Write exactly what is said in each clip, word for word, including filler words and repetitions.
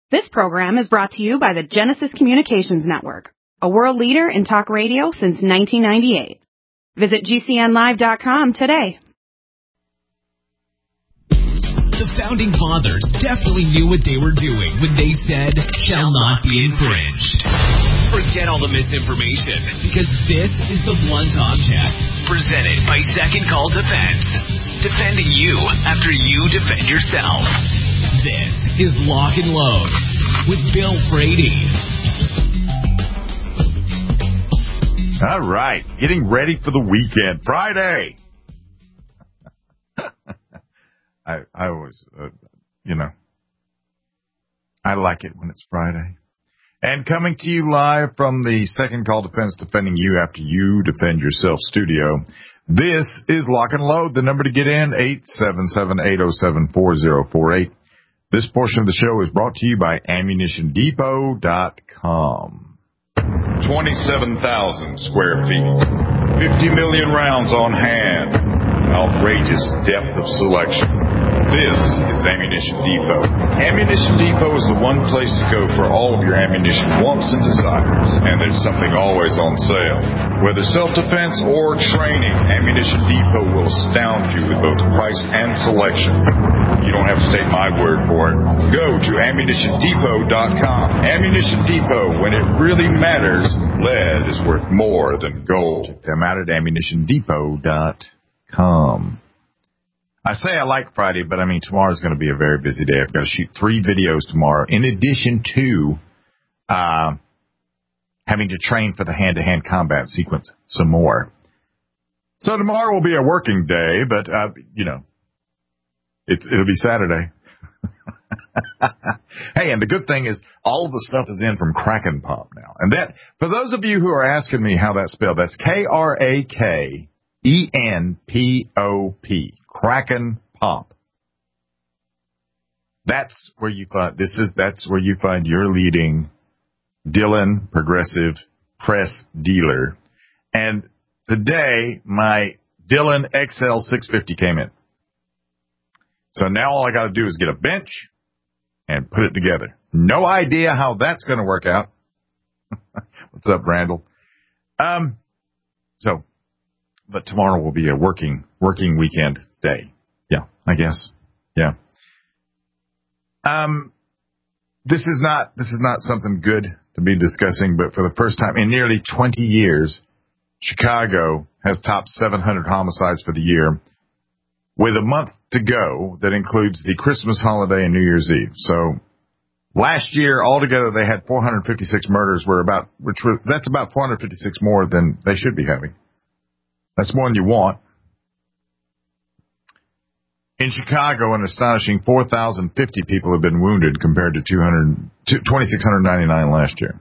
This program is brought to you by the Genesis Communications Network, a world leader in talk radio since nineteen ninety-eight. Visit G C N live dot com today. The Founding Fathers definitely knew what they were doing when they said, shall not be infringed. Forget all the misinformation, because this is the Blunt Object, presented by Second Call Defense. Defending you after you defend yourself. This is Lock and Load with Bill Frady. All right, getting ready for the weekend. Friday. I I always, uh, you know, I like it when it's Friday. And coming to you live from the Second Call Defense, defending you after you defend yourself studio. This is Lock and Load. The number to get in, eight seven seven, eight oh seven, four oh four eight. This portion of the show is brought to you by ammunition depot dot com. twenty-seven thousand square feet, fifty million rounds on hand, outrageous depth of selection. This is Ammunition Depot. Ammunition Depot is the one place to go for all of your ammunition wants and desires, and there's something always on sale. Whether self-defense or training, Ammunition Depot will astound you with both price and selection. You don't have to take my word for it. Go to ammunition depot dot com. Ammunition Depot, when it really matters, lead is worth more than gold. Check them out at ammunition depot dot com. I say I like Friday, but I mean, tomorrow's going to be a very busy day. I've got to shoot three videos tomorrow, in addition to uh, having to train for the hand-to-hand combat sequence some more. So tomorrow will be a working day, but, uh, you know, it, it'll be Saturday. Hey, and the good thing is all of the stuff is in from Kraken Pop now. And that, for those of you who are asking me how that's spelled, that's K R A K E N P O P. Kraken Pop. That's where you find, this is, that's where you find your leading Dillon Progressive Press dealer. And today, my Dillon X L six fifty came in. So now all I got to do is get a bench and put it together. No idea how that's going to work out. What's up, Randall? Um, so, but tomorrow will be a working, working weekend day. Yeah, I guess. Yeah. Um, this is not, this is not something good to be discussing, but for the first time in nearly twenty years, Chicago has topped seven hundred homicides for the year, with a month to go that includes the Christmas holiday and New Year's Eve. So last year, altogether, they had four hundred fifty-six murders, were about, which were, that's about four hundred fifty-six more than they should be having. That's more than you want. In Chicago, an astonishing four thousand fifty people have been wounded compared to two thousand six hundred ninety-nine last year.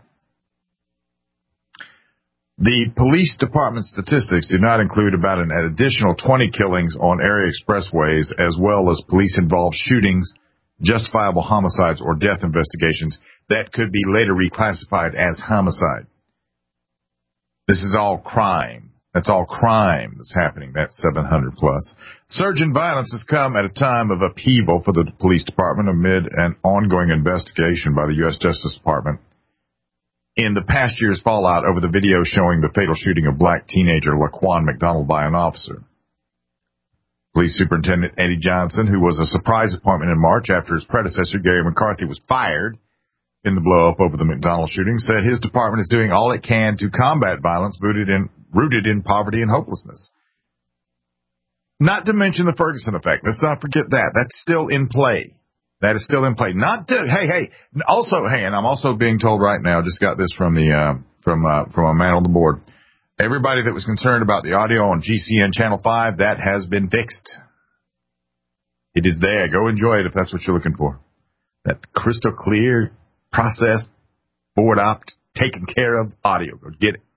The police department statistics do not include about an additional twenty killings on area expressways, as well as police-involved shootings, justifiable homicides, or death investigations that could be later reclassified as homicide. This is all crime. That's all crime that's happening. That's seven hundred plus. Surge in violence has come at a time of upheaval for the police department amid an ongoing investigation by the U S Justice Department in the past year's fallout over the video showing the fatal shooting of black teenager Laquan McDonald by an officer. Police Superintendent Eddie Johnson, who was a surprise appointment in March after his predecessor Gary McCarthy was fired in the blow-up over the McDonald shooting, said his department is doing all it can to combat violence rooted in rooted in poverty and hopelessness. Not to mention the Ferguson effect. Let's not forget that. That's still in play. That is still in play. Not to, hey, hey, also, hey, and I'm also being told right now, just got this from the, uh, from, uh, from a man on the board. Everybody that was concerned about the audio on G C N Channel five, that has been fixed. It is there. Go enjoy it if that's what you're looking for. That crystal clear, processed, board opt, taken care of audio. Go get it.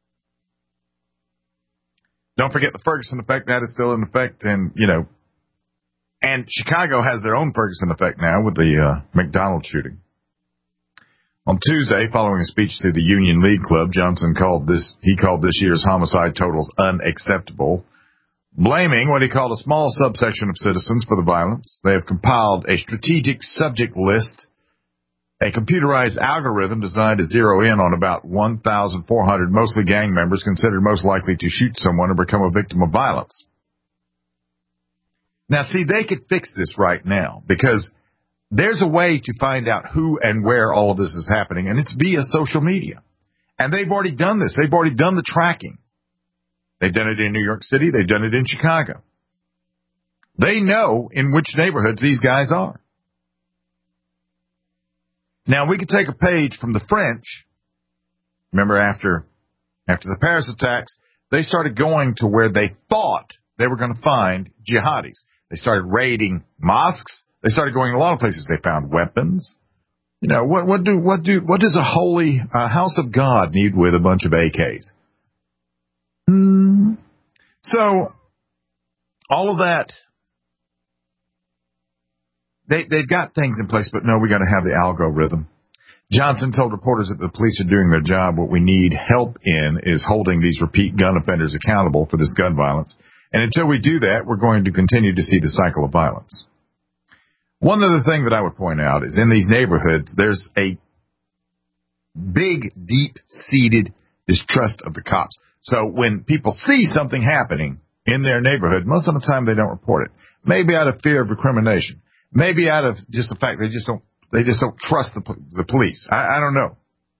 Don't forget the Ferguson effect. That is still in effect. And, you know, and Chicago has their own Ferguson effect now with the uh, McDonald shooting. On Tuesday, following a speech to the Union League Club, Johnson called this, he called this year's homicide totals unacceptable, blaming what he called a small subsection of citizens for the violence. They have compiled a strategic subject list A computerized algorithm designed to zero in on about one thousand four hundred mostly gang members considered most likely to shoot someone or become a victim of violence. Now, see, they could fix this right now because there's a way to find out who and where all of this is happening, and it's via social media. And they've already done this. They've already done the tracking. They've done it in New York City. They've done it in Chicago. They know in which neighborhoods these guys are. Now, we could take a page from the French. Remember, after after the Paris attacks, they started going to where they thought they were going to find jihadis. They started raiding mosques. They started going to a lot of places. They found weapons. You know, what, what do what do what does a holy uh, house of God need with a bunch of A Ks? Hmm. So, all of that, they they've got things in place, but no, we got to have the algorithm. Johnson told reporters that the police are doing their job. What we need help in is holding these repeat gun offenders accountable for this gun violence. And until we do that, we're going to continue to see the cycle of violence. One other thing that I would point out is in these neighborhoods, there's a big, deep-seated distrust of the cops. So when people see something happening in their neighborhood, most of the time they don't report it. Maybe out of fear of recrimination. Maybe out of just the fact they just don't they just don't trust the, the police. I, I don't know.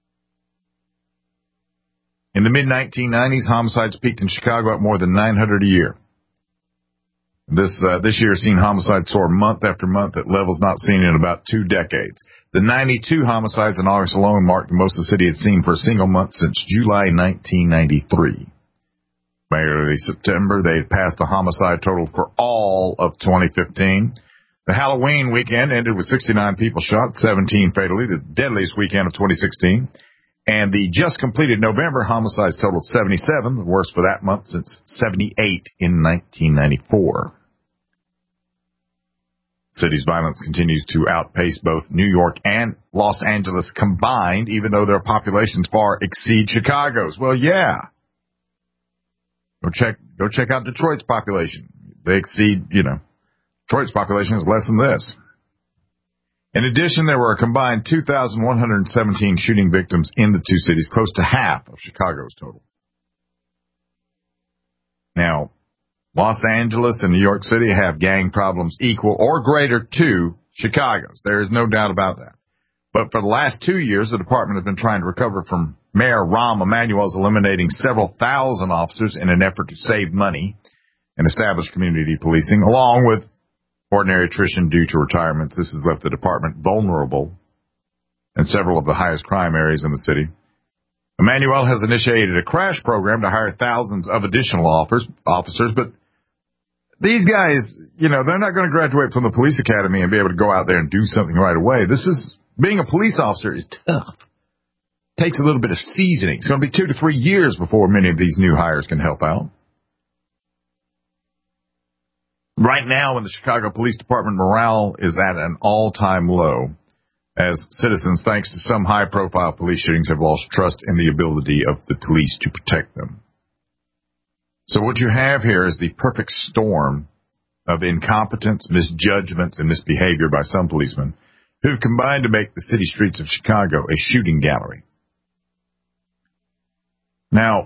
In the mid nineteen nineties, homicides peaked in Chicago at more than nine hundred a year. This uh, this year has seen homicides soar month after month at levels not seen in about two decades. The ninety-two homicides in August alone marked the most the city had seen for a single month since July nineteen ninety-three. By early September, they had passed the homicide total for all of twenty fifteen. The Halloween weekend ended with sixty-nine people shot, seventeen fatally, the deadliest weekend of twenty sixteen. And the just completed November homicides totaled seventy-seven, the worst for that month since seventy-eight in nineteen ninety-four. City's violence continues to outpace both New York and Los Angeles combined, even though their populations far exceed Chicago's. Well, yeah. Go check, go check out Detroit's population. They exceed, you know, Detroit's population is less than this. In addition, there were a combined two thousand one hundred seventeen shooting victims in the two cities, close to half of Chicago's total. Now, Los Angeles and New York City have gang problems equal or greater to Chicago's. There is no doubt about that. But for the last two years, the department has been trying to recover from Mayor Rahm Emanuel's eliminating several thousand officers in an effort to save money and establish community policing, along with ordinary attrition due to retirements. This has left the department vulnerable in several of the highest crime areas in the city. Emanuel has initiated a crash program to hire thousands of additional offers, officers, but these guys, you know, they're not going to graduate from the police academy and be able to go out there and do something right away. This is, being a police officer is tough. Takes a little bit of seasoning. It's going to be two to three years before many of these new hires can help out. Right now, in the Chicago Police Department, morale is at an all-time low, as citizens, thanks to some high-profile police shootings, have lost trust in the ability of the police to protect them. So what you have here is the perfect storm of incompetence, misjudgments, and misbehavior by some policemen who've combined to make the city streets of Chicago a shooting gallery. Now,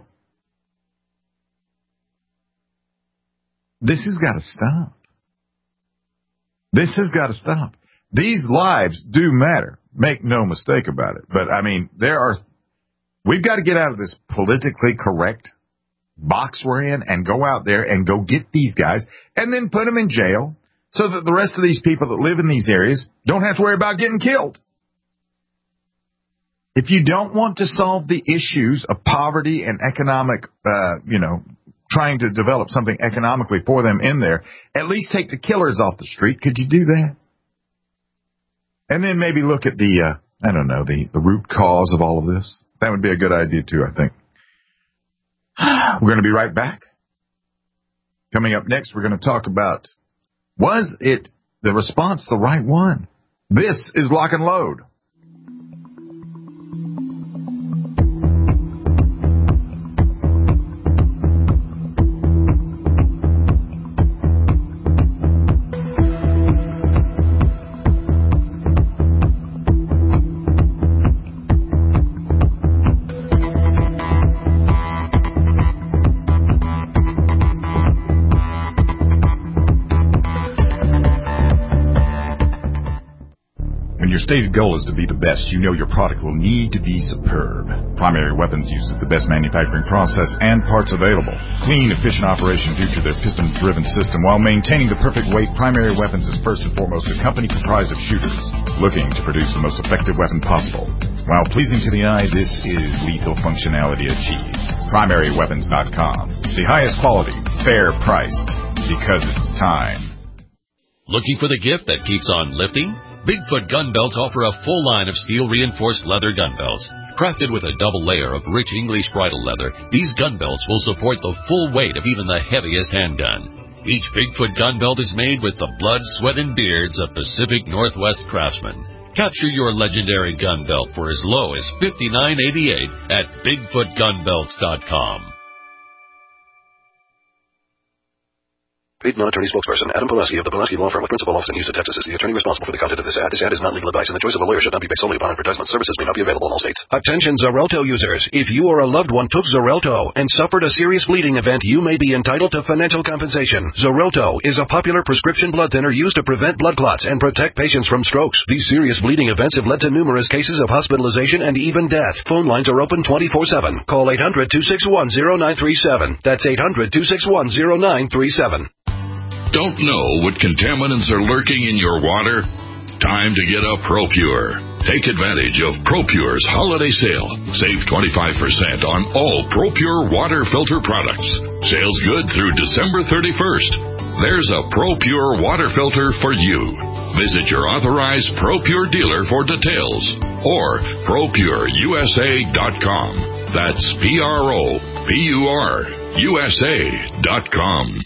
this has got to stop. This has got to stop. These lives do matter. Make no mistake about it. But, I mean, there are, we've got to get out of this politically correct box we're in and go out there and go get these guys and then put them in jail so that the rest of these people that live in these areas don't have to worry about getting killed. If you don't want to solve the issues of poverty and economic, uh, you know, trying to develop something economically for them in there, at least take the killers off the street. Could you do that? And then maybe look at the, uh, I don't know, the, the root cause of all of this. That would be a good idea, too, I think. We're going to be right back. Coming up next, we're going to talk about, was it the response the right one? This is Lock and Load. stated goal is to be the best, you know your product will need to be superb. Primary Weapons uses the best manufacturing process and parts available. Clean, efficient operation due to their piston-driven system. While maintaining the perfect weight, Primary Weapons is first and foremost a company comprised of shooters looking to produce the most effective weapon possible. While pleasing to the eye, this is lethal functionality achieved. primary weapons dot com. The highest quality, fair priced, because it's time. Looking for the gift that keeps on lifting? Bigfoot Gun Belts offer a full line of steel-reinforced leather gun belts. Crafted with a double layer of rich English bridle leather, these gun belts will support the full weight of even the heaviest handgun. Each Bigfoot gun belt is made with the blood, sweat, and beards of Pacific Northwest craftsmen. Capture your legendary gun belt for as low as fifty-nine eighty-eight at bigfoot gun belts dot com. Paid non-attorney spokesperson Adam Pulaski of the Pulaski Law Firm with principal office in Houston, Texas is the attorney responsible for the content of this ad. This ad is not legal advice, and the choice of a lawyer should not be based solely upon advertisement. Services may not be available in all states. Attention Xarelto users. If you or a loved one took Xarelto and suffered a serious bleeding event, you may be entitled to financial compensation. Xarelto is a popular prescription blood thinner used to prevent blood clots and protect patients from strokes. These serious bleeding events have led to numerous cases of hospitalization and even death. Phone lines are open twenty-four seven. Call eight hundred, two six one, zero nine three seven. That's eight hundred, two six one, zero nine three seven. Don't know what contaminants are lurking in your water? Time to get a ProPure. Take advantage of ProPure's holiday sale. Save twenty-five percent on all ProPure water filter products. Sales good through December thirty-first. There's a ProPure water filter for you. Visit your authorized ProPure dealer for details or pro pure u s a dot com. That's P R O P U R U S A dot com.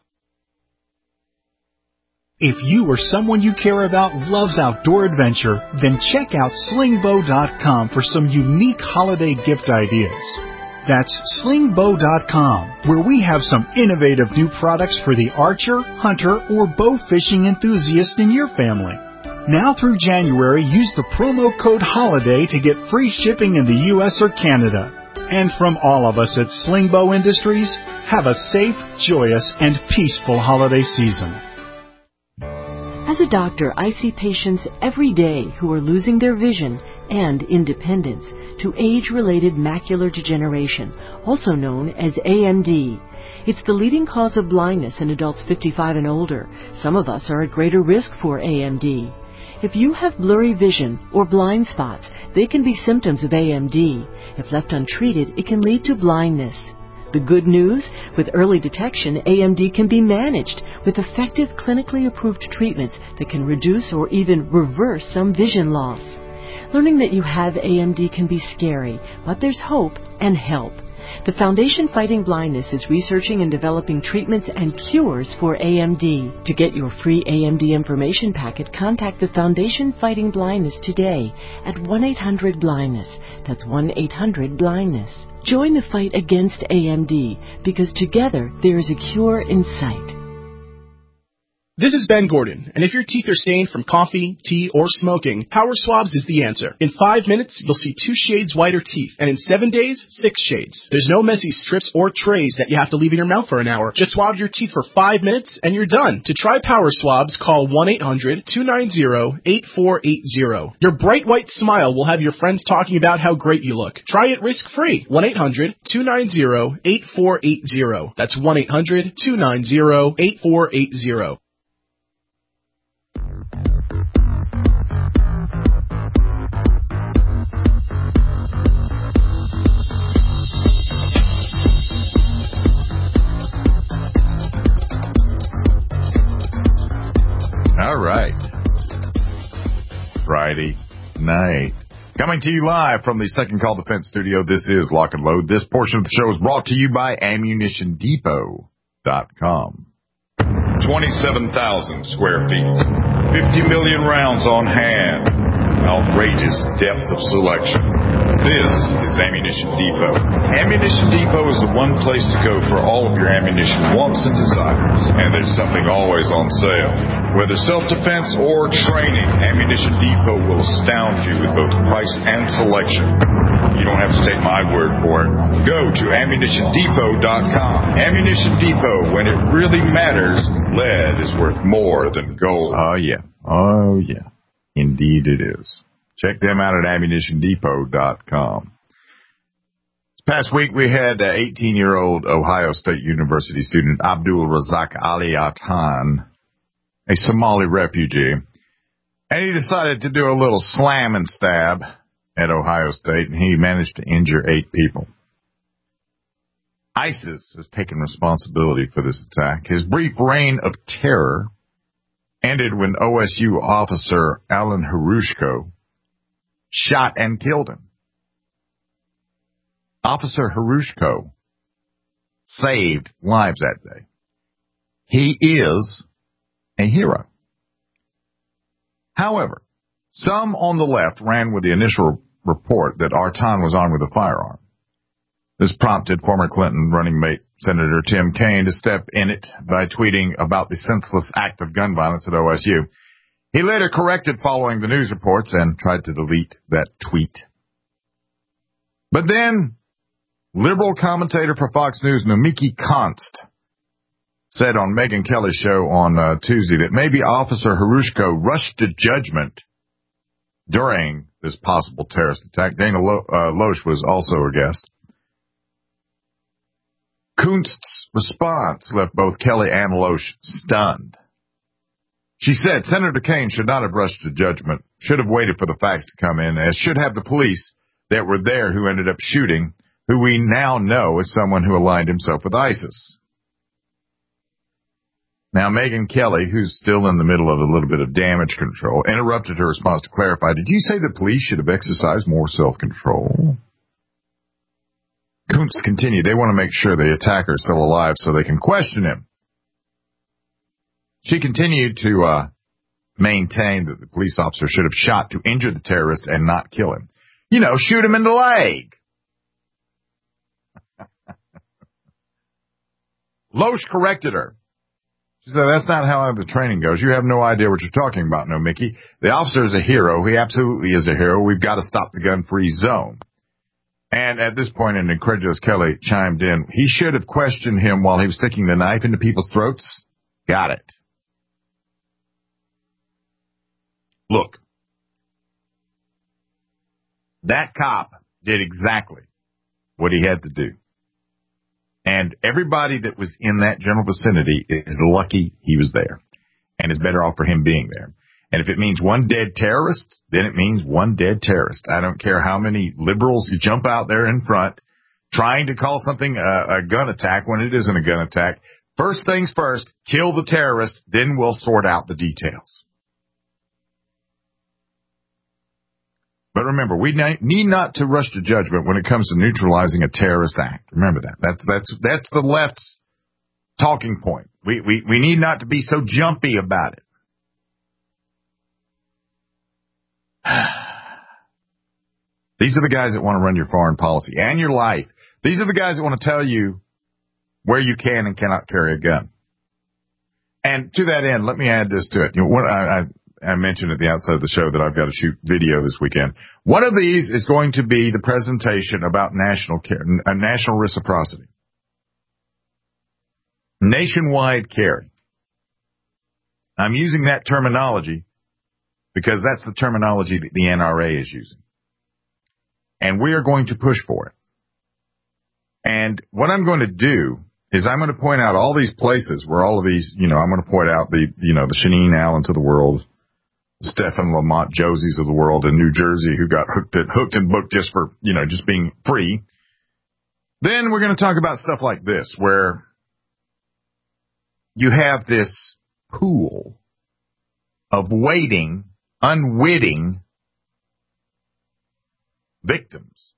If you or someone you care about loves outdoor adventure, then check out sling bow dot com for some unique holiday gift ideas. That's sling bow dot com, where we have some innovative new products for the archer, hunter, or bow fishing enthusiast in your family. Now through January, use the promo code HOLIDAY to get free shipping in the U S or Canada. And from all of us at Sling Bow Industries, have a safe, joyous, and peaceful holiday season. As a doctor, I see patients every day who are losing their vision and independence to age-related macular degeneration, also known as A M D. It's the leading cause of blindness in adults fifty-five and older. Some of us are at greater risk for A M D. If you have blurry vision or blind spots, they can be symptoms of A M D. If left untreated, it can lead to blindness. The good news, with early detection, A M D can be managed with effective clinically approved treatments that can reduce or even reverse some vision loss. Learning that you have A M D can be scary, but there's hope and help. The Foundation Fighting Blindness is researching and developing treatments and cures for A M D. To get your free A M D information packet, contact the Foundation Fighting Blindness today at one eight hundred blindness. That's one eight hundred blindness. Join the fight against A M D, because together there is a cure in sight. This is Ben Gordon, and if your teeth are stained from coffee, tea, or smoking, Power Swabs is the answer. In five minutes, you'll see two shades whiter teeth, and in seven days, six shades. There's no messy strips or trays that you have to leave in your mouth for an hour. Just swab your teeth for five minutes, and you're done. To try Power Swabs, call one eight hundred, two nine zero, eight four eight zero. Your bright white smile will have your friends talking about how great you look. Try it risk-free. one eight hundred, two nine zero, eight four eight zero. That's one eight hundred, two nine zero, eight four eight zero. All right. Friday night. Coming to you live from the Second Call Defense Studio, this is Lock and Load. This portion of the show is brought to you by ammunition depot dot com. twenty-seven thousand square feet. fifty million rounds on hand. Outrageous depth of selection. This is Ammunition Depot. Ammunition Depot is the one place to go for all of your ammunition wants and desires. And there's something always on sale. Whether self-defense or training, Ammunition Depot will astound you with both price and selection. You don't have to take my word for it. Go to ammunition depot dot com. Ammunition Depot, when it really matters, lead is worth more than gold. Oh, yeah. Oh, yeah. Indeed it is. Check them out at ammunition depot dot com. This past week we had uh, eighteen-year-old Ohio State University student Abdul Razak Ali Atan, a Somali refugee, and he decided to do a little slam and stab at Ohio State, and he managed to injure eight people. ISIS has taken responsibility for this attack. His brief reign of terror ended when O S U officer Alan Harushko shot and killed him. Officer Harushko saved lives that day. He is a hero. However, some on the left ran with the initial report that Artan was armed with a firearm. This prompted former Clinton running mate Senator Tim Kaine to step in it by tweeting about the senseless act of gun violence at O S U. He later corrected following the news reports and tried to delete that tweet. But then, liberal commentator for Fox News, Nomiki Konst, said on Megyn Kelly's show on uh, Tuesday that maybe Officer Harushko rushed to judgment during this possible terrorist attack. Dana Lo- uh, Loesch was also a guest. Kunst's response left both Kelly and Loesch stunned. She said Senator Kaine should not have rushed to judgment, should have waited for the facts to come in, as should have the police that were there who ended up shooting, who we now know is someone who aligned himself with ISIS. Now, Megyn Kelly, who's still in the middle of a little bit of damage control, interrupted her response to clarify, did you say the police should have exercised more self-control? Kuntz continued, they want to make sure the attacker is still alive so they can question him. She continued to uh, maintain that the police officer should have shot to injure the terrorist and not kill him. You know, shoot him in the leg. Loesch corrected her. She said, that's not how the training goes. You have no idea what you're talking about, no, Mickey. The officer is a hero. He absolutely is a hero. We've got to stop the gun-free zone. And at this point, an incredulous Kelly chimed in. He should have questioned him while he was sticking the knife into people's throats. Got it. Look, that cop did exactly what he had to do. And everybody that was in that general vicinity is lucky he was there and is better off for him being there. And if it means one dead terrorist, then it means one dead terrorist. I don't care how many liberals you jump out there in front trying to call something a, a gun attack when it isn't a gun attack. First things first, kill the terrorist, then we'll sort out the details. But remember, we need not to rush to judgment when it comes to neutralizing a terrorist act. Remember that. That's that's that's the left's talking point. We we we need not to be so jumpy about it. These are the guys that want to run your foreign policy and your life. These are the guys that want to tell you where you can and cannot carry a gun. And to that end, let me add this to it. You know, what I, I I mentioned at the outset of the show that I've got to shoot video this weekend. One of these is going to be the presentation about national care, uh, national reciprocity. Nationwide carry. I'm using that terminology because that's the terminology that the N R A is using. And we are going to push for it. And what I'm going to do is I'm going to point out all these places where all of these, you know, I'm going to point out the, you know, the Shaneen Allens of the world, Stephen Lamont Josies of the world in New Jersey who got hooked and, hooked and booked just for, you know, just being free. Then we're going to talk about stuff like this, where you have this pool of waiting, unwitting victims.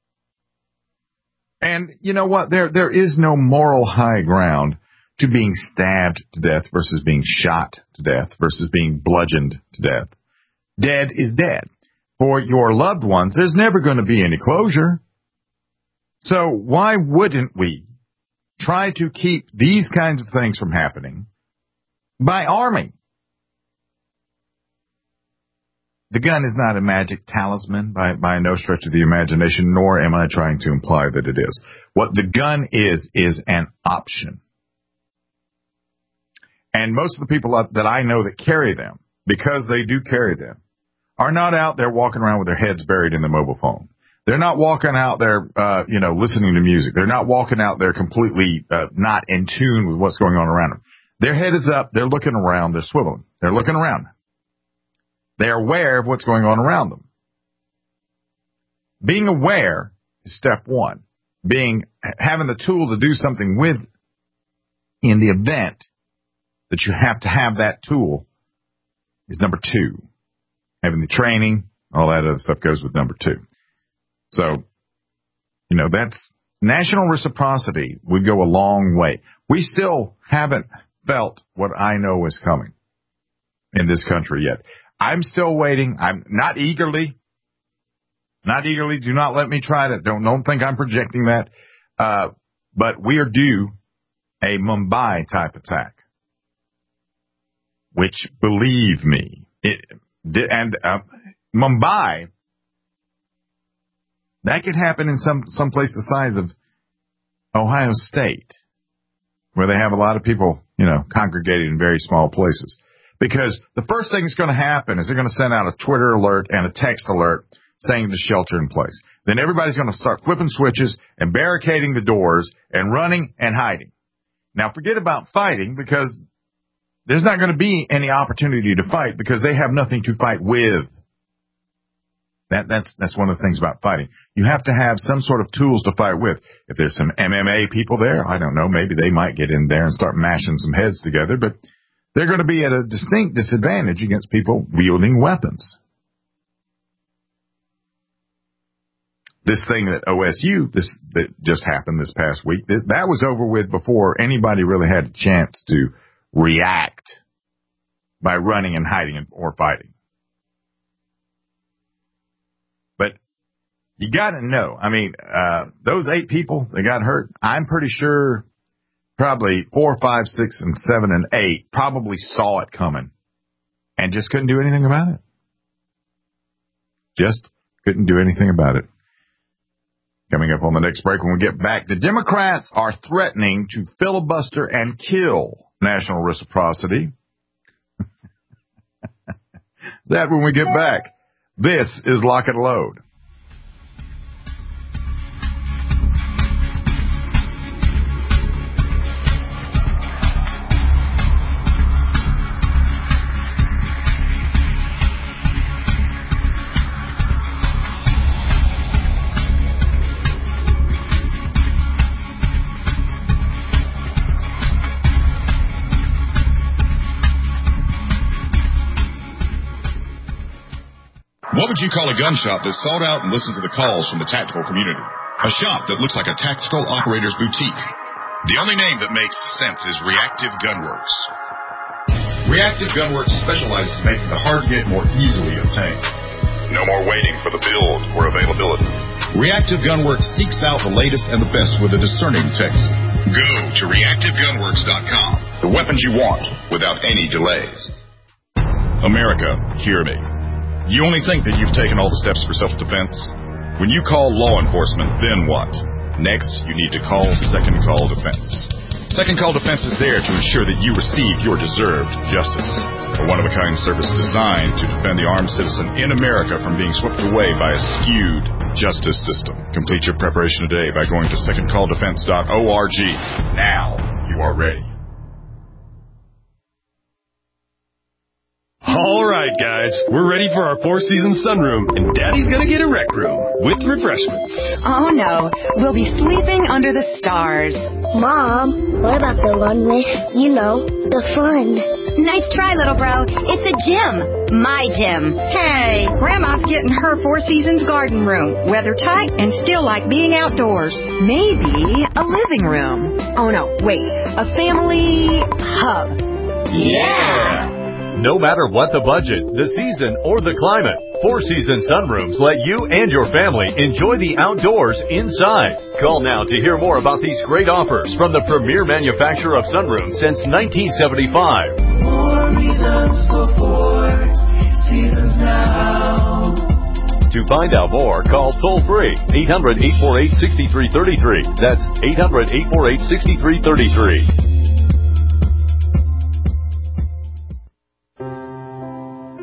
And you know what? There, there is no moral high ground to being stabbed to death versus being shot to death versus being bludgeoned to death. Dead is dead. For your loved ones, there's never going to be any closure. So why wouldn't we try to keep these kinds of things from happening by arming? The gun is not a magic talisman by, by no stretch of the imagination, nor am I trying to imply that it is. What the gun is, is an option. And most of the people that I know that carry them, because they do carry them, are not out there walking around with their heads buried in the mobile phone. They're not walking out there, uh, you know, listening to music. They're not walking out there completely uh, not in tune with what's going on around them. Their head is up. They're looking around. They're swiveling. They're looking around. They're aware of what's going on around them. Being aware is step one. Being, having the tool to do something with in the event that you have to have that tool is number two. Having the training, all that other stuff goes with number two. So, you know, that's national reciprocity would go a long way. We still haven't felt what I know is coming in this country yet. I'm still waiting. I'm not eagerly, not eagerly. Do not let me try that. Don't, don't think I'm projecting that. Uh, but we are due a Mumbai type attack, which, believe me, it, and uh, Mumbai, that could happen in some, some place the size of Ohio State, where they have a lot of people, you know, congregated in very small places. Because the first thing that's going to happen is they're going to send out a Twitter alert and a text alert saying to shelter in place. Then everybody's going to start flipping switches and barricading the doors and running and hiding. Now, forget about fighting, because there's not going to be any opportunity to fight because they have nothing to fight with. That, that's, that's one of the things about fighting. You have to have some sort of tools to fight with. If there's some M M A people there, I don't know, maybe they might get in there and start mashing some heads together, but they're going to be at a distinct disadvantage against people wielding weapons. This thing that O S U, this, that just happened this past week, that, that was over with before anybody really had a chance to react by running and hiding or fighting. But you got to know, I mean, uh, those eight people that got hurt, I'm pretty sure probably four, five, six, and seven, and eight probably saw it coming and just couldn't do anything about it. Just couldn't do anything about it. Coming up on the next break when we get back, the Democrats are threatening to filibuster and kill national reciprocity. That when we get back. This is Lock and Load. What would you call a gun shop that sought out and listened to the calls from the tactical community? A shop that looks like a tactical operator's boutique. The only name that makes sense is Reactive Gunworks. Reactive Gunworks specializes in making the hard get more easily obtained. No more waiting for the build or availability. Reactive Gunworks seeks out the latest and the best with a discerning taste. Go to reactive gunworks dot com. The weapons you want without any delays. America, hear me. You only think that you've taken all the steps for self-defense? When you call law enforcement, then what? Next, you need to call Second Call Defense. Second Call Defense is there to ensure that you receive your deserved justice. A one-of-a-kind service designed to defend the armed citizen in America from being swept away by a skewed justice system. Complete your preparation today by going to second call defense dot org. Now you are ready. All right, guys, we're ready for our Four Seasons sunroom, and Daddy's gonna get a rec room with refreshments. Oh, no. We'll be sleeping under the stars. Mom, what about the one with, you know, the fun? Nice try, little bro. It's a gym. My gym. Hey, Grandma's getting her Four Seasons garden room. Weather tight and still like being outdoors. Maybe a living room. Oh, no, wait. A family hub. Yeah! No matter what the budget, the season, or the climate, Four Seasons Sunrooms let you and your family enjoy the outdoors inside. Call now to hear more about these great offers from the premier manufacturer of sunrooms since nineteen seventy-five. More reasons for four seasons now. To find out more, call toll-free eight hundred, eight four eight, six three three three. That's eight hundred, eight four eight, six three three three.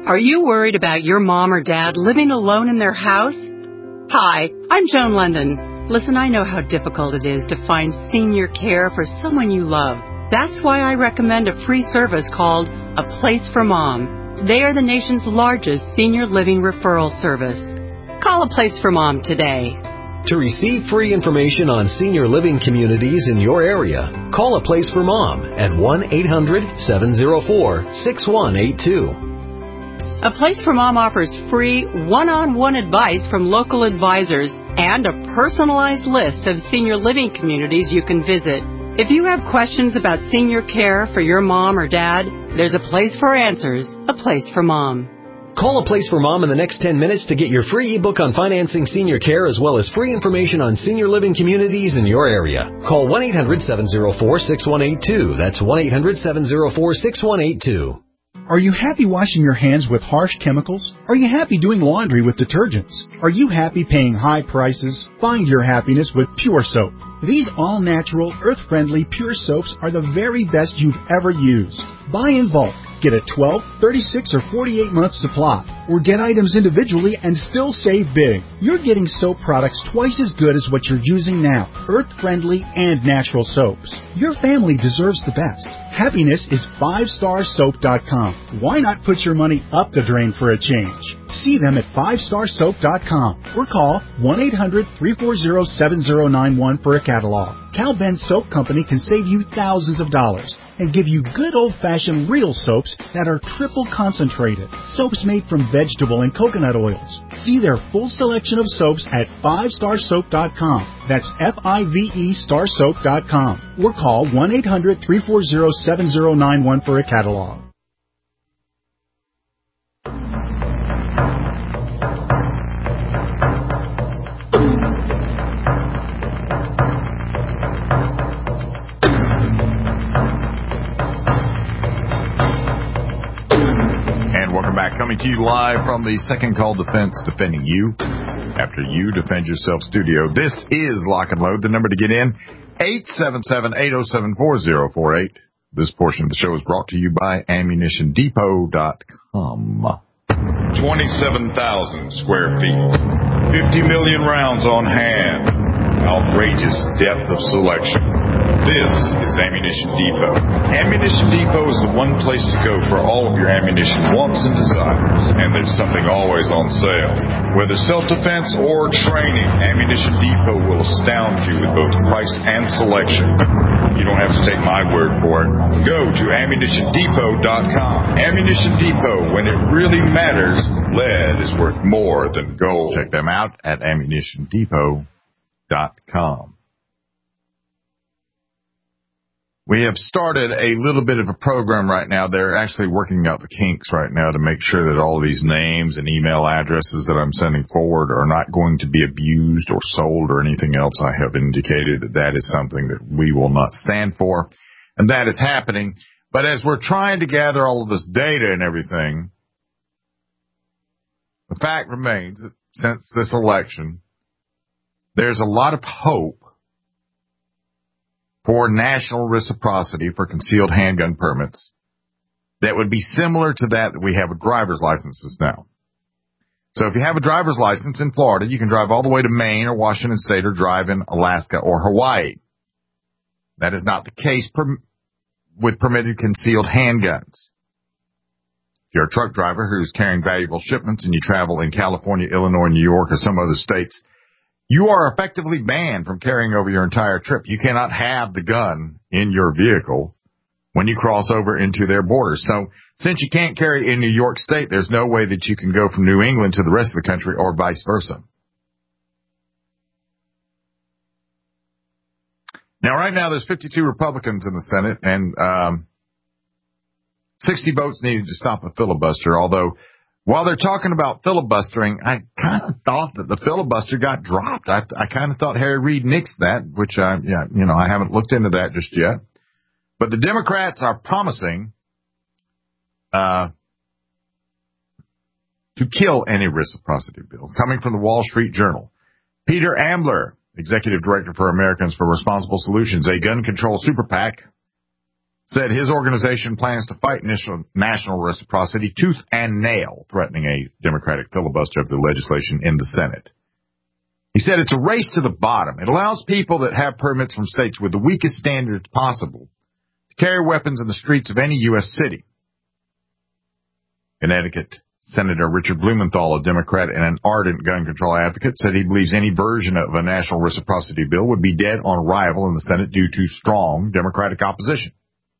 Are you worried about your mom or dad living alone in their house? Hi, I'm Joan London. Listen, I know how difficult it is to find senior care for someone you love. That's why I recommend a free service called A Place for Mom. They are the nation's largest senior living referral service. Call A Place for Mom today. To receive free information on senior living communities in your area, call A Place for Mom at one eight hundred seven oh four six one eight two. A Place for Mom offers free one-on-one advice from local advisors and a personalized list of senior living communities you can visit. If you have questions about senior care for your mom or dad, there's a place for answers, A Place for Mom. Call A Place for Mom in the next ten minutes to get your free ebook on financing senior care as well as free information on senior living communities in your area. Call one eight hundred seven oh four six one eight two. That's one eight hundred seven oh four six one eight two. Are you happy washing your hands with harsh chemicals? Are you happy doing laundry with detergents? Are you happy paying high prices? Find your happiness with Pure Soap. These all-natural, earth-friendly Pure Soaps are the very best you've ever used. Buy in bulk. Get a twelve, thirty-six, or forty-eight month supply, or get items individually and still save big. You're getting soap products twice as good as what you're using now, earth-friendly and natural soaps. Your family deserves the best. Happiness is five star soap dot com. Why not put your money up the drain for a change? See them at five star soap dot com or call one eight hundred three four zero seven zero nine one for a catalog. Cal Ben Soap Company can save you thousands of dollars and give you good old-fashioned real soaps that are triple concentrated. Soaps made from vegetable and coconut oils. See their full selection of soaps at five star soap dot com. That's F I V E star soap dot com. Or call one eight hundred three four zero seven zero nine one for a catalog. Back, coming to you live from the Second Call Defense, defending you after you defend yourself studio. This is Lock and Load. The number to get in, eight seven seven, eight oh seven, four oh four eight. This portion of the show is brought to you by ammunition depot dot com. twenty-seven thousand square feet, fifty million rounds on hand, outrageous depth of selection. This is Ammunition Depot. Ammunition Depot is the one place to go for all of your ammunition wants and desires. And there's something always on sale. Whether self-defense or training, Ammunition Depot will astound you with both price and selection. You don't have to take my word for it. Go to ammunition depot dot com. Ammunition Depot, when it really matters, lead is worth more than gold. Check them out at ammunition depot dot com. We have started a little bit of a program right now. They're actually working out the kinks right now to make sure that all these names and email addresses that I'm sending forward are not going to be abused or sold or anything else. I have indicated that that is something that we will not stand for, and that is happening. But as we're trying to gather all of this data and everything, the fact remains that since this election, there's a lot of hope for national reciprocity for concealed handgun permits that would be similar to that that we have with driver's licenses now. So if you have a driver's license in Florida, you can drive all the way to Maine or Washington State or drive in Alaska or Hawaii. That is not the case per- with permitted concealed handguns. If you're a truck driver who's carrying valuable shipments and you travel in California, Illinois, New York, or some other states, you are effectively banned from carrying over your entire trip. You cannot have the gun in your vehicle when you cross over into their borders. So since you can't carry in New York State, there's no way that you can go from New England to the rest of the country or vice versa. Now, right now, there's fifty-two Republicans in the Senate, and um, sixty votes needed to stop a filibuster, although while they're talking about filibustering, I kind of thought that the filibuster got dropped. I, I kind of thought Harry Reid nixed that, which I, yeah, you know, I haven't looked into that just yet. But the Democrats are promising uh, to kill any reciprocity bill. Coming from the Wall Street Journal, Peter Ambler, Executive Director for Americans for Responsible Solutions, a gun control super PAC, said his organization plans to fight national, national reciprocity tooth and nail, threatening a Democratic filibuster of the legislation in the Senate. He said it's a race to the bottom. It allows people that have permits from states with the weakest standards possible to carry weapons in the streets of any U S city. Connecticut Senator Richard Blumenthal, a Democrat and an ardent gun control advocate, said he believes any version of a national reciprocity bill would be dead on arrival in the Senate due to strong Democratic opposition.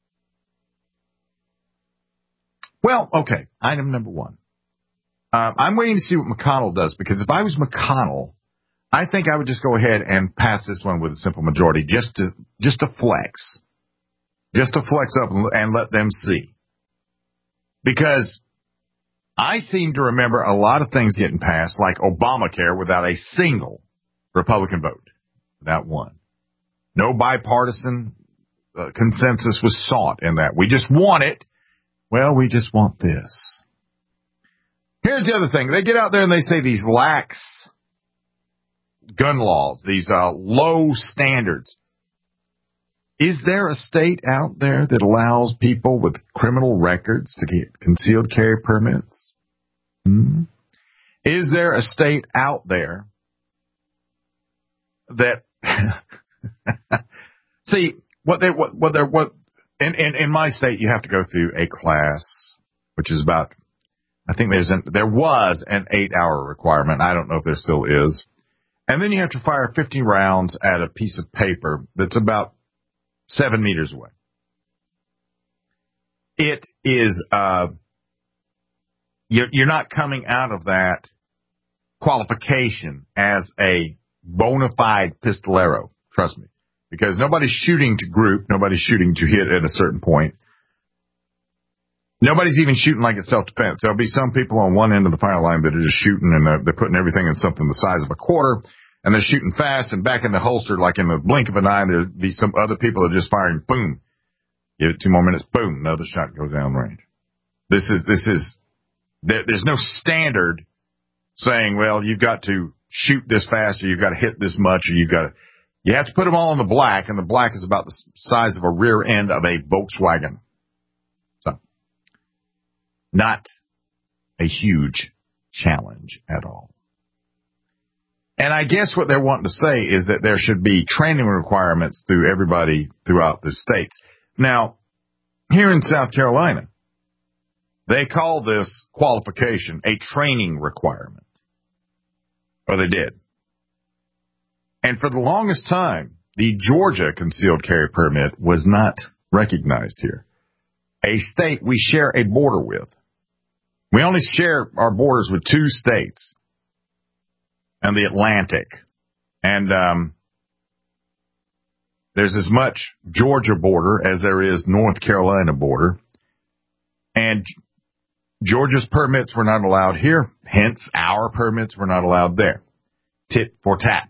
Well, okay, item number one. Uh, I'm waiting to see what McConnell does, because if I was McConnell, I think I would just go ahead and pass this one with a simple majority, just to just to flex. Just to flex up and let them see. Because I seem to remember a lot of things getting passed, like Obamacare, without a single Republican vote. Without one. No bipartisan uh, consensus was sought in that. We just want it. Well, we just want this. Here's the other thing. They get out there and they say these lax gun laws, these uh, low standards. Is there a state out there that allows people with criminal records to get concealed carry permits? Hmm? Is there a state out there that see what they what what they what in, in in my state you have to go through a class which is about I think there's an, there was an eight hour requirement. I don't know if there still is. And then you have to fire fifty rounds at a piece of paper that's about seven meters away. It is, uh, you're, you're not coming out of that qualification as a bona fide pistolero. Trust me. Because nobody's shooting to group. Nobody's shooting to hit at a certain point. Nobody's even shooting like it's self-defense. There'll be some people on one end of the fire line that are just shooting and they're, they're putting everything in something the size of a quarter. And they're shooting fast and back in the holster like in the blink of an eye. There'll be some other people that are just firing, boom. Give it two more minutes, boom, another shot goes down range. This is, this is, there, there's no standard saying, well, you've got to shoot this fast or you've got to hit this much or you've got to, you have to put them all in the black, and the black is about the size of a rear end of a Volkswagen. So, not a huge challenge at all. And I guess what they're wanting to say is that there should be training requirements through everybody throughout the states. Now, here in South Carolina, they call this qualification a training requirement. Or they did. And for the longest time, the Georgia concealed carry permit was not recognized here. A state we share a border with. We only share our borders with two states. And the Atlantic. And um, there's as much Georgia border as there is North Carolina border. And Georgia's permits were not allowed here. Hence, our permits were not allowed there. Tit for tat.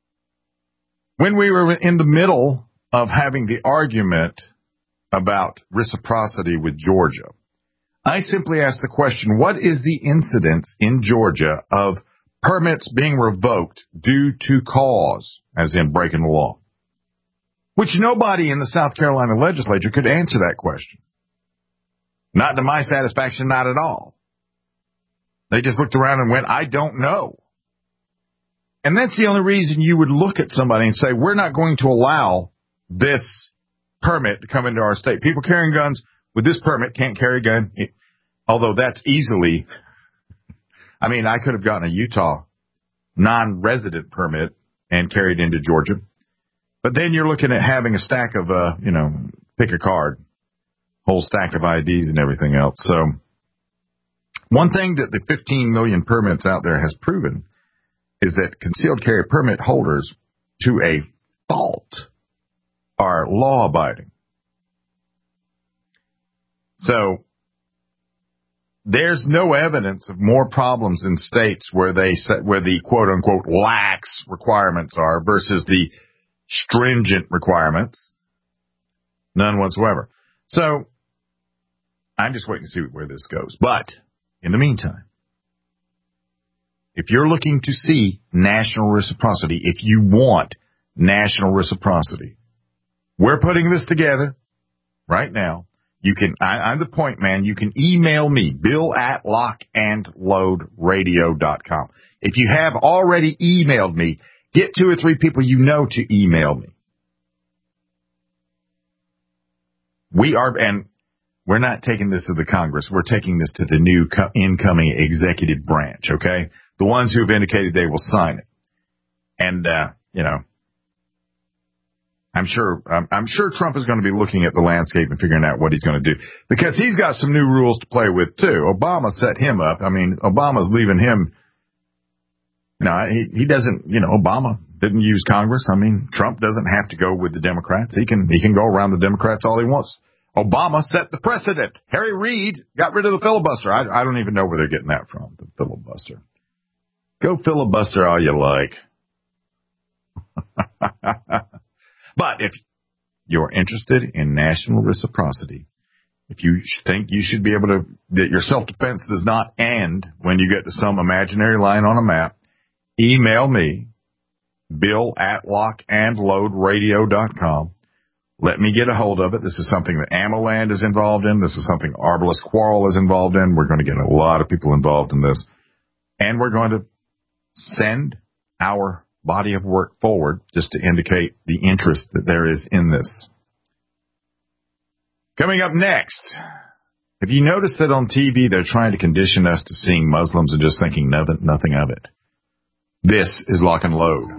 When we were in the middle of having the argument about reciprocity with Georgia, I simply asked the question, what is the incidence in Georgia of permits being revoked due to cause, as in breaking the law? Which nobody in the South Carolina legislature could answer that question. Not to my satisfaction, not at all. They just looked around and went, I don't know. And that's the only reason you would look at somebody and say, we're not going to allow this permit to come into our state. People carrying guns with this permit can't carry a gun. Although that's easily, I mean, I could have gotten a Utah non-resident permit and carried into Georgia. But then you're looking at having a stack of, uh, you know, pick a card, whole stack of I Ds and everything else. So one thing that the fifteen million permits out there has proven is that concealed carry permit holders, to a fault, are law-abiding. So there's no evidence of more problems in states where they set, where the quote-unquote lax requirements are versus the stringent requirements. None whatsoever. So I'm just waiting to see where this goes. But in the meantime, if you're looking to see national reciprocity, if you want national reciprocity, we're putting this together. right now. You can, I, I'm the point man. You can email me, Bill at lock and load radio dot com. If you have already emailed me, get two or three people you know to email me. We are, and we're not taking this to the Congress. We're taking this to the new co- incoming executive branch, okay? The ones who have indicated they will sign it. And, uh, you know, I'm sure, I'm, I'm sure Trump is going to be looking at the landscape and figuring out what he's going to do, because he's got some new rules to play with too. Obama set him up. I mean, Obama's leaving him. You know, he, he doesn't, you know, Obama didn't use Congress. I mean, Trump doesn't have to go with the Democrats. He can, he can go around the Democrats all he wants. Obama set the precedent. Harry Reid got rid of the filibuster. I, I don't even know where they're getting that from, the filibuster. Go filibuster all you like. But if you're interested in national reciprocity, if you think you should be able to, that your self-defense does not end when you get to some imaginary line on a map, email me, Bill at lock and load radio dot com. Let me get a hold of it. This is something that Amaland is involved in. This is something Arbalest Quarrel is involved in. We're going to get a lot of people involved in this. And we're going to send our body of work forward just to indicate the interest that there is in this. Coming up next, have you noticed that on T V they're trying to condition us to seeing Muslims and just thinking nothing, nothing of it? This is Lock and Load.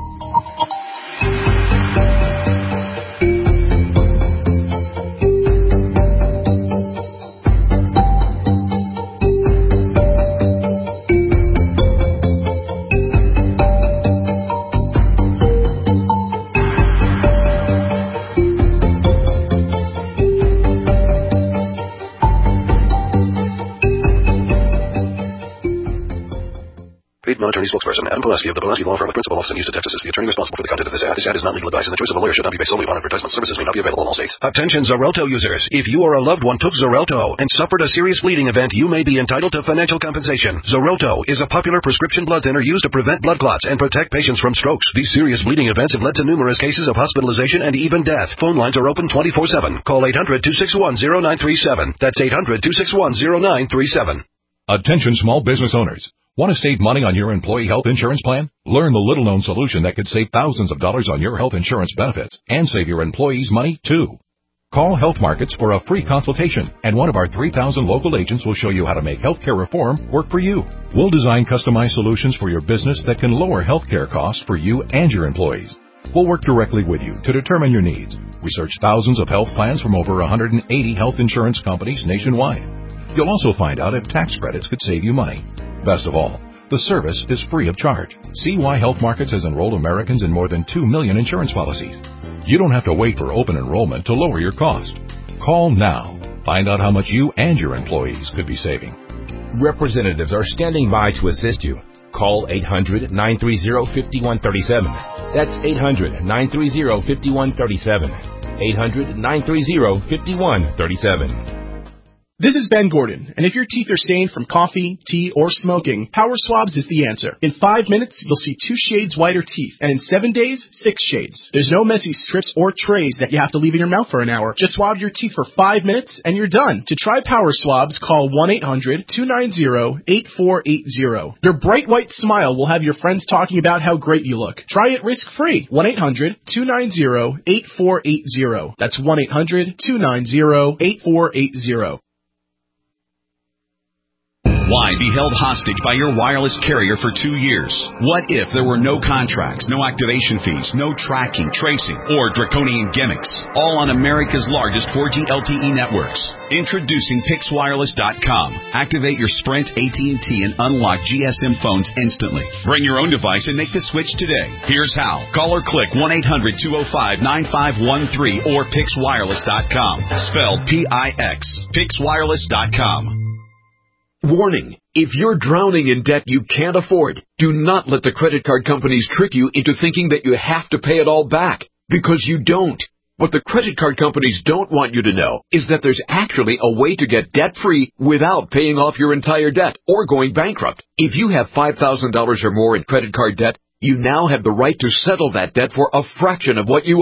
Attorney spokesperson Adam Pulaski of the Pulaski Law Firm of Principal Office in Houston, Texas is the attorney responsible for the content of this ad. This ad is not legal advice, and the choice of a lawyer should not be based solely upon advertisement. Services may not be available in all states. Attention Xarelto users. If you or a loved one took Xarelto and suffered a serious bleeding event, you may be entitled to financial compensation. Xarelto is a popular prescription blood thinner used to prevent blood clots and protect patients from strokes. These serious bleeding events have led to numerous cases of hospitalization and even death. Phone lines are open twenty-four seven. Call eight hundred, two six one, zero nine three seven. That's eight hundred, two six one, zero nine three seven. Attention small business owners. Want to save money on your employee health insurance plan? Learn the little-known solution that could save thousands of dollars on your health insurance benefits and save your employees money, too. Call Health Markets for a free consultation, and one of our three thousand local agents will show you how to make healthcare reform work for you. We'll design customized solutions for your business that can lower healthcare costs for you and your employees. We'll work directly with you to determine your needs. Research thousands of health plans from over one hundred eighty health insurance companies nationwide. You'll also find out if tax credits could save you money. Best of all, the service is free of charge. See why Health Markets has enrolled Americans in more than two million insurance policies. You don't have to wait for open enrollment to lower your cost. Call now. Find out how much you and your employees could be saving. Representatives are standing by to assist you. Call eight hundred, nine three zero, five one three seven. That's eight hundred, nine three zero, five one three seven. eight hundred, nine three zero, five one three seven. This is Ben Gordon, and if your teeth are stained from coffee, tea, or smoking, Power Swabs is the answer. In five minutes, you'll see two shades whiter teeth, and in seven days, six shades. There's no messy strips or trays that you have to leave in your mouth for an hour. Just swab your teeth for five minutes, and you're done. To try Power Swabs, call one eight hundred, two nine zero, eight four eight zero. Your bright white smile will have your friends talking about how great you look. Try it risk-free. one eight hundred, two nine zero, eight four eight zero. That's one eight hundred, two nine zero, eight four eight zero. Why be held hostage by your wireless carrier for two years? What if there were no contracts, no activation fees, no tracking, tracing, or draconian gimmicks? All on America's largest four G L T E networks. Introducing Pix Wireless dot com. Activate your Sprint, A T and T, and unlock G S M phones instantly. Bring your own device and make the switch today. Here's how. Call or click one eight hundred, two oh five, nine five one three or Pix Wireless dot com. Spelled P I X. Pix Wireless dot com. Warning. If you're drowning in debt you can't afford, do not let the credit card companies trick you into thinking that you have to pay it all back, because you don't. What the credit card companies don't want you to know is that there's actually a way to get debt-free without paying off your entire debt or going bankrupt. If you have five thousand dollars or more in credit card debt, you now have the right to settle that debt for a fraction of what you owe.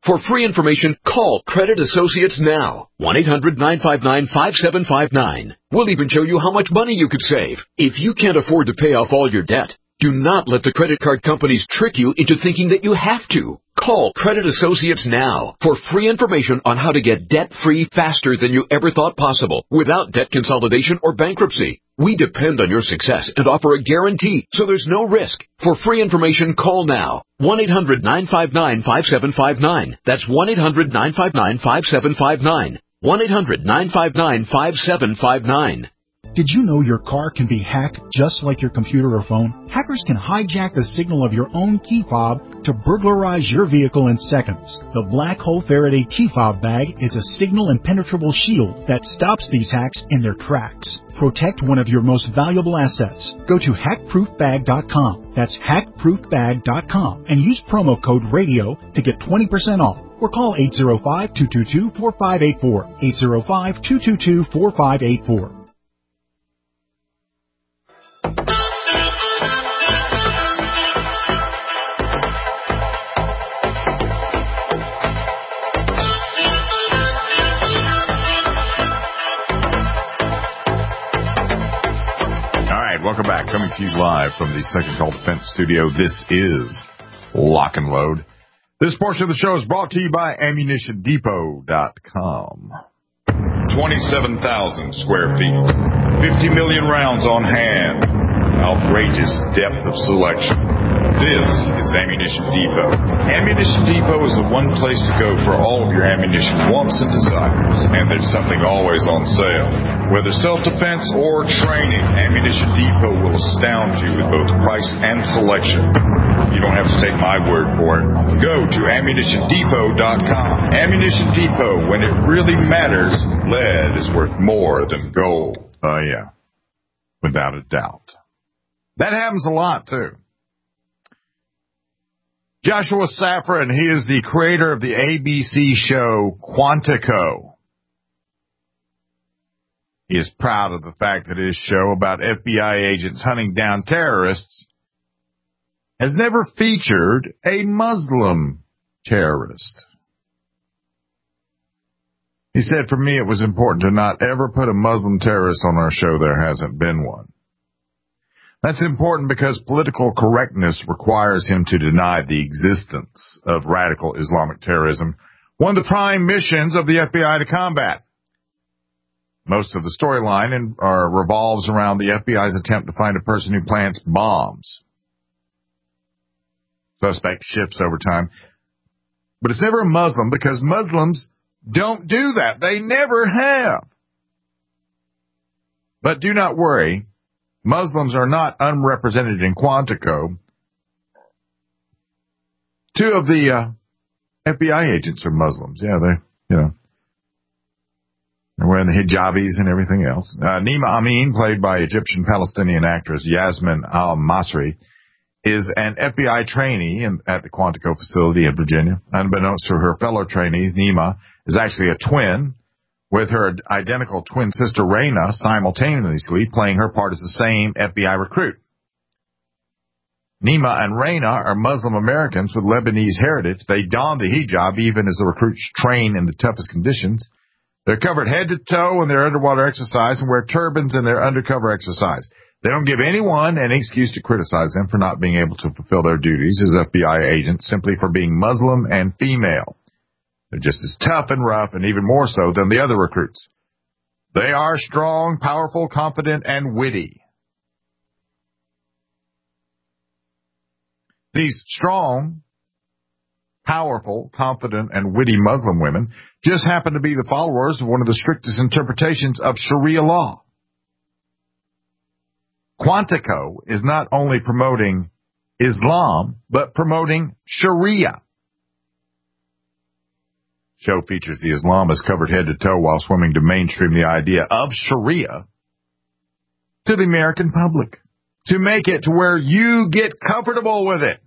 For free information, call Credit Associates now. one eight hundred nine five nine five seven five nine. We'll even show you how much money you could save. If you can't afford to pay off all your debt, do not let the credit card companies trick you into thinking that you have to. Call Credit Associates now for free information on how to get debt-free faster than you ever thought possible without debt consolidation or bankruptcy. We depend on your success and offer a guarantee, so there's no risk. For free information, call now. one eight hundred nine five nine five seven five nine. That's one eight hundred nine five nine five seven five nine. one eight hundred nine five nine five seven five nine. Did you know your car can be hacked just like your computer or phone? Hackers can hijack the signal of your own key fob to burglarize your vehicle in seconds. The Black Hole Faraday key fob bag is a signal impenetrable shield that stops these hacks in their tracks. Protect one of your most valuable assets. Go to hack proof bag dot com. That's hack proof bag dot com and use promo code RADIO to get twenty percent off. Or call eight zero five, two two two, four five eight four. eight zero five, two two two, four five eight four. Welcome back. Coming to you live from the Second Call Defense Studio. This is Lock and Load. This portion of the show is brought to you by ammunition depot dot com. twenty-seven thousand square feet. fifty million rounds on hand. Outrageous depth of selection. This is Ammunition Depot. Ammunition Depot is the one place to go for all of your ammunition wants and desires. And there's something always on sale. Whether self-defense or training, Ammunition Depot will astound you with both price and selection. You don't have to take my word for it. Go to ammunition depot dot com. Ammunition Depot, when it really matters, lead is worth more than gold. Oh, uh, yeah. Without a doubt. That happens a lot, too. Joshua Safran, he is the creator of the A B C show Quantico. He is proud of the fact that his show about F B I agents hunting down terrorists has never featured a Muslim terrorist. He said, for me, it was important to not ever put a Muslim terrorist on our show. There hasn't been one. That's important because political correctness requires him to deny the existence of radical Islamic terrorism, one of the prime missions of the F B I to combat. Most of the storyline uh, revolves around the F B I's attempt to find a person who plants bombs. Suspect shifts over time. But it's never a Muslim because Muslims don't do that. They never have. But do not worry. Muslims are not unrepresented in Quantico. Two of the uh, F B I agents are Muslims. Yeah, they, you know, they're wearing the hijabis and everything else. Uh, Nima Amin, played by Egyptian-Palestinian actress Yasmin Al-Masri, is an F B I trainee in, at the Quantico facility in Virginia. Unbeknownst to her fellow trainees, Nima is actually a twin, with her identical twin sister, Raina, simultaneously playing her part as the same F B I recruit. Nima and Raina are Muslim Americans with Lebanese heritage. They don the hijab even as the recruits train in the toughest conditions. They're covered head to toe in their underwater exercise and wear turbans in their undercover exercise. They don't give anyone any excuse to criticize them for not being able to fulfill their duties as F B I agents simply for being Muslim and female. They're just as tough and rough, and even more so than the other recruits. They are strong, powerful, confident, and witty. These strong, powerful, confident, and witty Muslim women just happen to be the followers of one of the strictest interpretations of Sharia law. Quantico is not only promoting Islam, but promoting Sharia. Show features the Islamist covered head to toe while swimming to mainstream the idea of Sharia to the American public, to make it to where you get comfortable with it.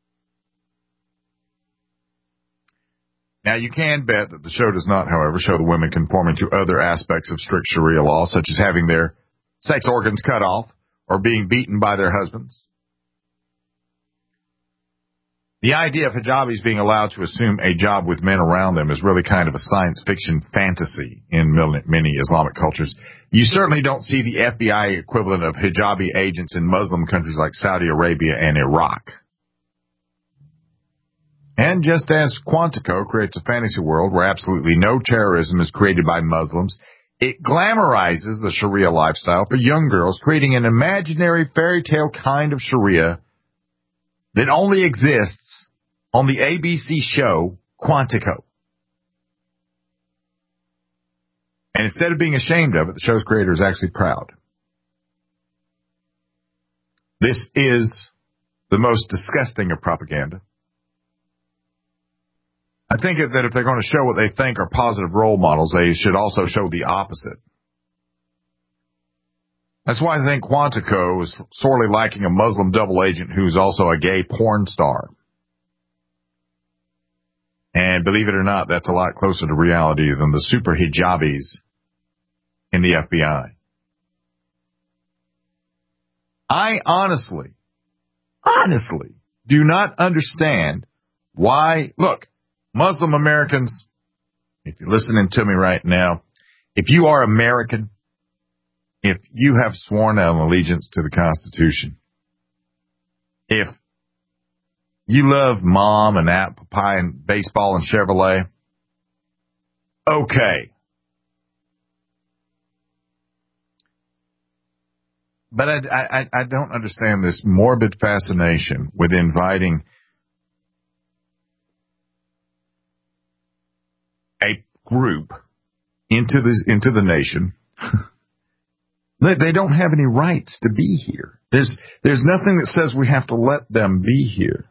Now, you can bet that the show does not, however, show the women conforming to other aspects of strict Sharia law, such as having their sex organs cut off or being beaten by their husbands. The idea of hijabis being allowed to assume a job with men around them is really kind of a science fiction fantasy in many Islamic cultures. You certainly don't see the F B I equivalent of hijabi agents in Muslim countries like Saudi Arabia and Iraq. And just as Quantico creates a fantasy world where absolutely no terrorism is created by Muslims, it glamorizes the Sharia lifestyle for young girls, creating an imaginary fairy tale kind of Sharia that only exists on the A B C show Quantico. And instead of being ashamed of it, the show's creator is actually proud. This is the most disgusting of propaganda. I think that if they're going to show what they think are positive role models, they should also show the opposite. That's why I think Quantico is sorely lacking a Muslim double agent who's also a gay porn star. And believe it or not, that's a lot closer to reality than the super hijabis in the F B I. I honestly, honestly do not understand why, look, Muslim Americans, if you're listening to me right now, if you are American, if you have sworn an allegiance to the Constitution, if you love mom and apple pie and baseball and Chevrolet, okay. But I, I, I don't understand this morbid fascination with inviting a group into this into the nation. they, they don't have any rights to be here. There's there's nothing that says we have to let them be here.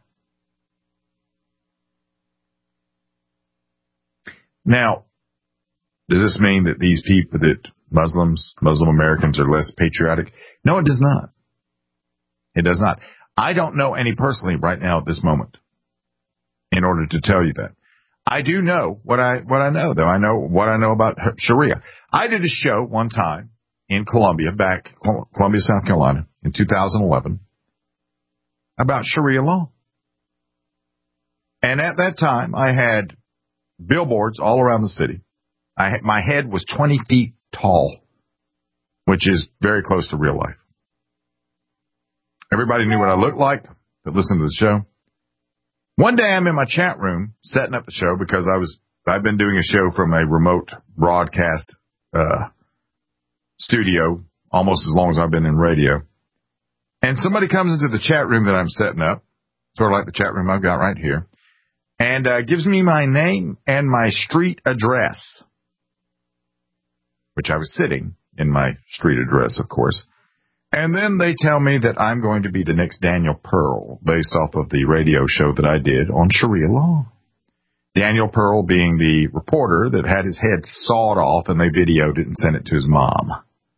Now, does this mean that these people, that Muslims, Muslim Americans are less patriotic? No, it does not. It does not. I don't know any personally right now at this moment in order to tell you that. I do know what I what I know, though. I know what I know about Sharia. I did a show one time in Columbia, back Columbia, South Carolina, in two thousand eleven, about Sharia law. And at that time, I had billboards all around the city. I had, my head was twenty feet tall, which is very close to real life. Everybody knew what I looked like that listened to the show. One day I'm in my chat room setting up the show because I was, I've been doing a show from a remote broadcast uh, studio almost as long as I've been in radio. And somebody comes into the chat room that I'm setting up, sort of like the chat room I've got right here, and uh, gives me my name and my street address, which I was sitting in my street address, of course. And then they tell me that I'm going to be the next Daniel Pearl based off of the radio show that I did on Sharia law. Daniel Pearl being the reporter that had his head sawed off and they videoed it and sent it to his mom.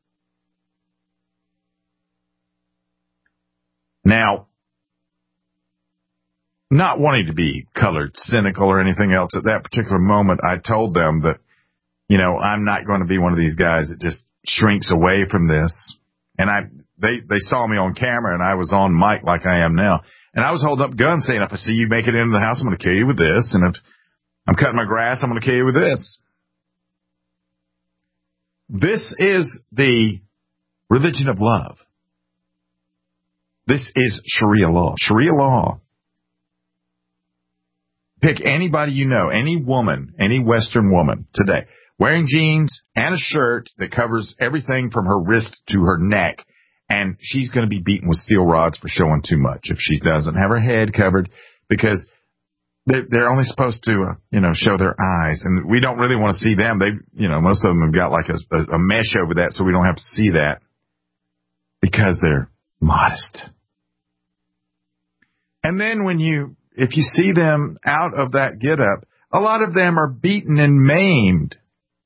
Now, not wanting to be colored cynical or anything else at that particular moment, I told them that, you know, I'm not going to be one of these guys that just shrinks away from this. And I, they, they saw me on camera and I was on mic like I am now. And I was holding up guns saying, if I see you make it into the house, I'm going to kill you with this. And if I'm cutting my grass, I'm going to kill you with this. This is the religion of love. This is Sharia law. Sharia law. Pick anybody you know, any woman, any Western woman today, wearing jeans and a shirt that covers everything from her wrist to her neck, and she's going to be beaten with steel rods for showing too much if she doesn't have her head covered, because they're, they're only supposed to, uh, you know, show their eyes, and we don't really want to see them. They, you know, most of them have got like a, a, a mesh over that, so we don't have to see that because they're modest. And then when you, if you see them out of that getup, a lot of them are beaten and maimed.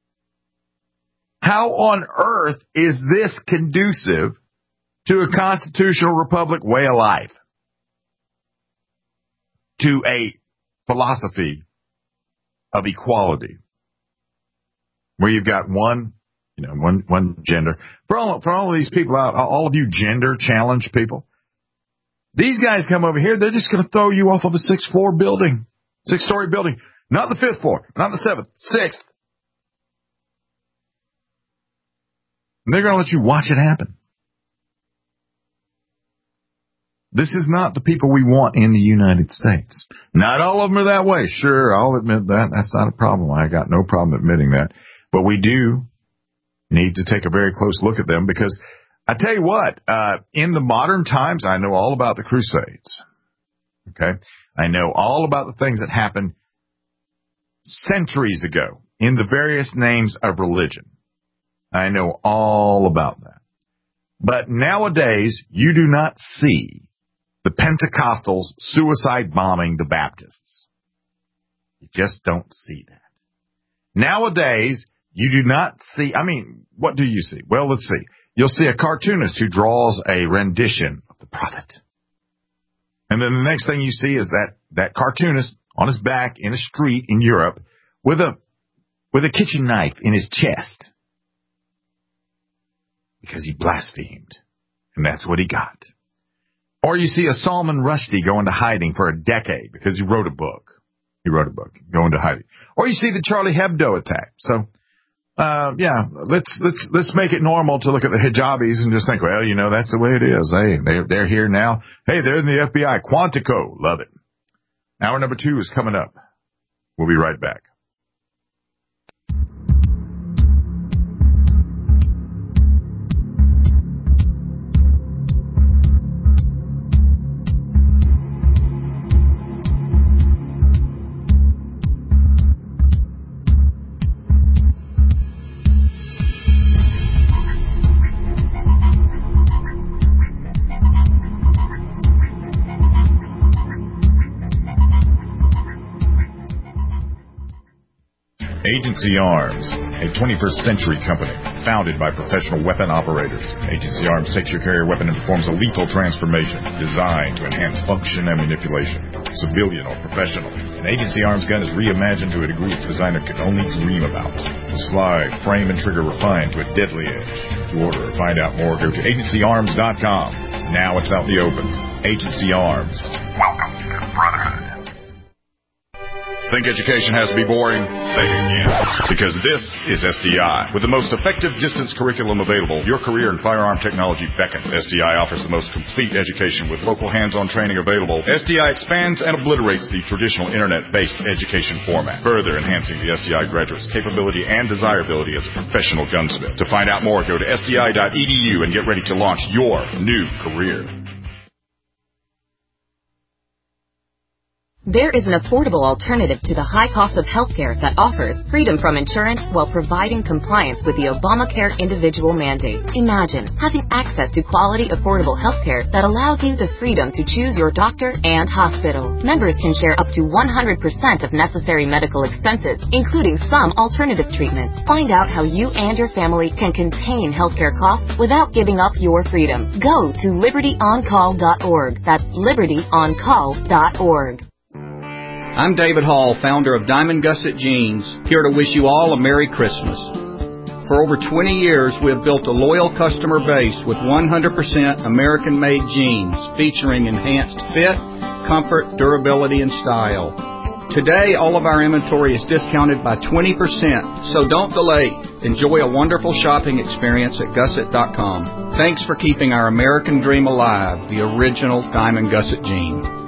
How on earth is this conducive to a constitutional republic way of life? To a philosophy of equality, where you've got one, you know, one one gender. For all for all of these people out, all of you gender challenged people, These guys come over here, they're just going to throw you off of a six-floor building, six-story building. Not the fifth floor, not the seventh, sixth. And they're going to let you watch it happen. This is not the people we want in the United States. Not all of them are that way. Sure, I'll admit that. That's not a problem. I got no problem admitting that. But we do need to take a very close look at them because I tell you what, uh, in the modern times, I know all about the Crusades. Okay? I know all about the things that happened centuries ago in the various names of religion. I know all about that. But nowadays, you do not see the Pentecostals suicide bombing the Baptists. You just don't see that. Nowadays, you do not see, I mean, what do you see? Well, let's see. You'll see a cartoonist who draws a rendition of the prophet. And then the next thing you see is that, that cartoonist on his back in a street in Europe with a, with a kitchen knife in his chest. Because he blasphemed. And that's what he got. Or you see a Salman Rushdie go into hiding for a decade because he wrote a book. He wrote a book, go into hiding. Or you see the Charlie Hebdo attack. So, uh, yeah, let's, let's, let's make it normal to look at the hijabis and just think, well, you know, that's the way it is. Hey, they're, they're here now. Hey, they're in the F B I. Quantico. Love it. Hour number two is coming up. We'll be right back. Agency Arms, a twenty-first century company founded by professional weapon operators. Agency Arms takes your carrier weapon and performs a lethal transformation designed to enhance function and manipulation, civilian or professional. An Agency Arms gun is reimagined to a degree its designer could only dream about. The slide, frame, and trigger refined to a deadly edge. To order or find out more, go to agency arms dot com. Now it's out in the open. Agency Arms. Welcome to the Brotherhood. Think education has to be boring? Say it again. Because this is S D I. With the most effective distance curriculum available, your career in firearm technology beckons. S D I offers the most complete education with local hands-on training available. S D I expands and obliterates the traditional internet-based education format, further enhancing the S D I graduate's capability and desirability as a professional gunsmith. To find out more, go to S D I dot E D U and get ready to launch your new career. There is an affordable alternative to the high cost of healthcare that offers freedom from insurance while providing compliance with the Obamacare individual mandate. Imagine having access to quality, affordable healthcare that allows you the freedom to choose your doctor and hospital. Members can share up to one hundred percent of necessary medical expenses, including some alternative treatments. Find out how you and your family can contain healthcare costs without giving up your freedom. Go to liberty on call dot org. That's liberty on call dot org. I'm David Hall, founder of Diamond Gusset Jeans, here to wish you all a Merry Christmas. For over twenty years, we have built a loyal customer base with one hundred percent American-made jeans featuring enhanced fit, comfort, durability, and style. Today, all of our inventory is discounted by twenty percent, so don't delay. Enjoy a wonderful shopping experience at gusset dot com. Thanks for keeping our American dream alive, the original Diamond Gusset Jean.